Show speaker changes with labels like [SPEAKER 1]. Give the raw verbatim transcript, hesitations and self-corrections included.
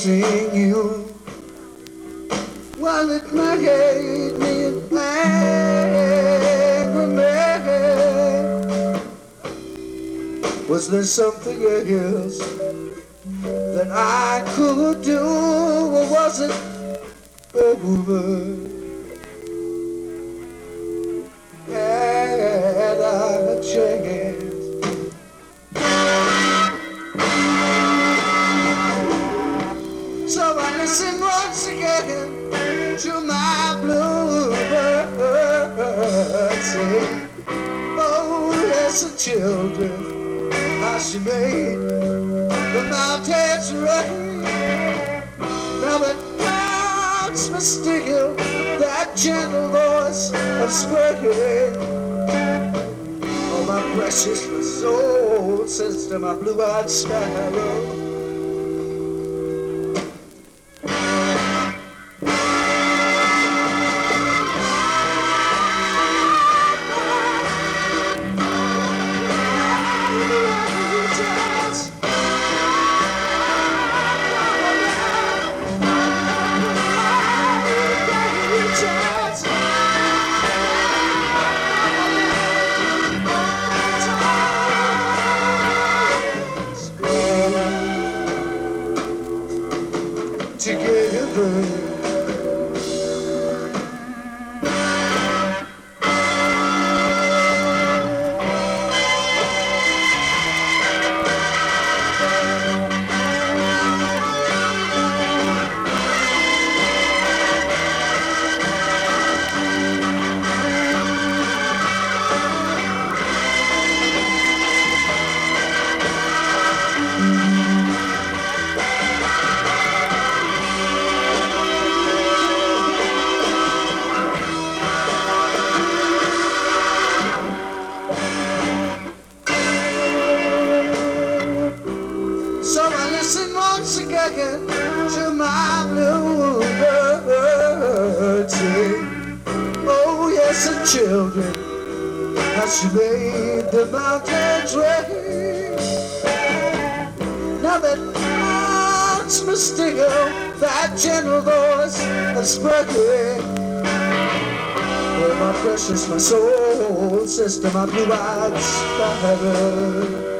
[SPEAKER 1] missing you. Well, it made me an angry man. Was there something else that I could do, or was it over? Had I a chance? So I listen once again to my bluebird sing. Oh, yes, the children, how she made the mountains rain. Now the clouds must still that gentle voice of spring. Oh, my precious soul sister, my blue-eyed sparrow. To my bluebird sing. Oh, yes, the children, how she made the mountains rain. Now that clouds must still that gentle voice of spring. Oh, my precious, my soul sister, my blue-eyed sparrow.